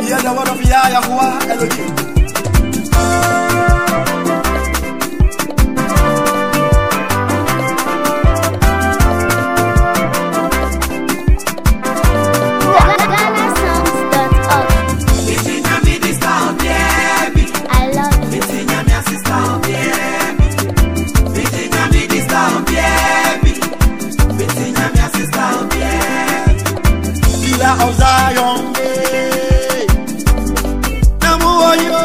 Hear the word of Yahweh Elohim. Of Zion, Namuayo,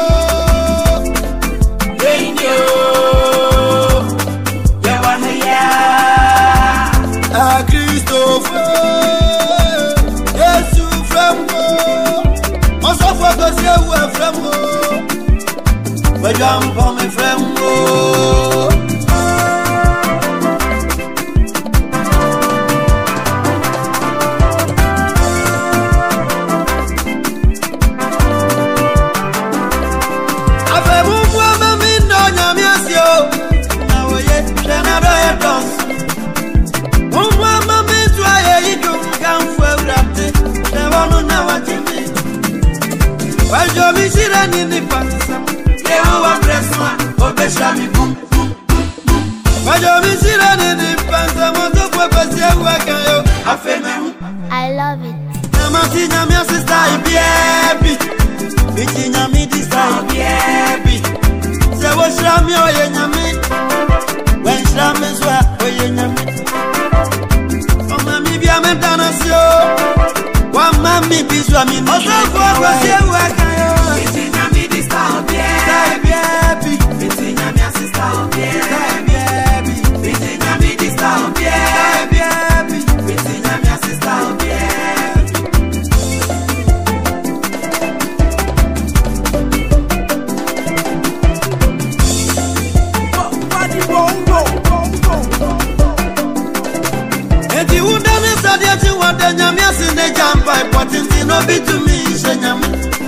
Danger, Yawahaya, Christopher, Yesu Frembo, also focus you Frembo, but jump on me Frembo. Wajomi sirani ni pansa, leo wa presma, obeshami boom boom boom. Wajomi sirani ni pansa, moto kwa pasi wakayo, afeme. I love it. Namasi nyamia sister ibiebi, biti nyami disa ibiebi. Se wo shrami oye nyami, wen shrami zwa oye nyami. Omami bia mentanasyo, wa mami bizwa mi. Oso kwa pasi wakayo. No be to me, Shenyam.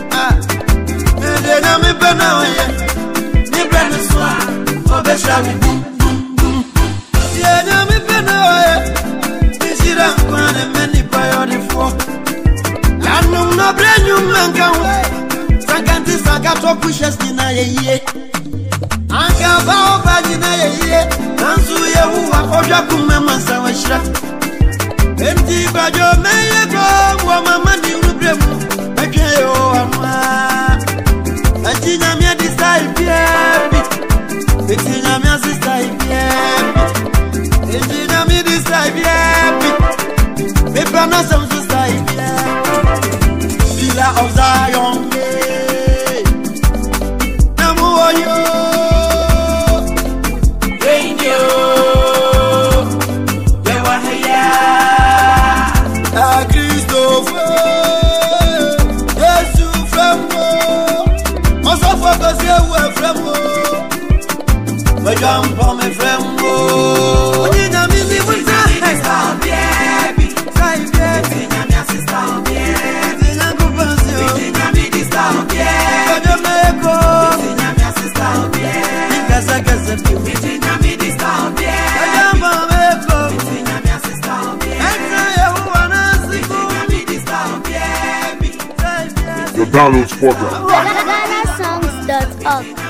Then I'm a banana. Nibrana swa, Obeshabi. Yeah, I'm a banana. This is a man and many priority for. And no brand new man can wait. Sagantis, I got to push us in a year. I can't bow back in a year. And so you are Ojakum, Sawasha. Enti bajo meye go wa mama ni ubremu eke o ama atinya mi decide baby etinya mi sister baby etinya mi decide baby me plana some society Villa of Zion Namuayo Danger jump on me Frembo. Onyina mi ni wita. Baby, say baby. Onyina mi sister baby. Onyina kupansi. Onyina mi sister baby. Ojo meko. Onyina mi sister baby. Kasa kasa baby. Onyina mi sister baby. Ojo meko. Onyina mi sister baby. Enta ya wana siku. Onyina mi sister baby. The downloads for GhanaSongs.org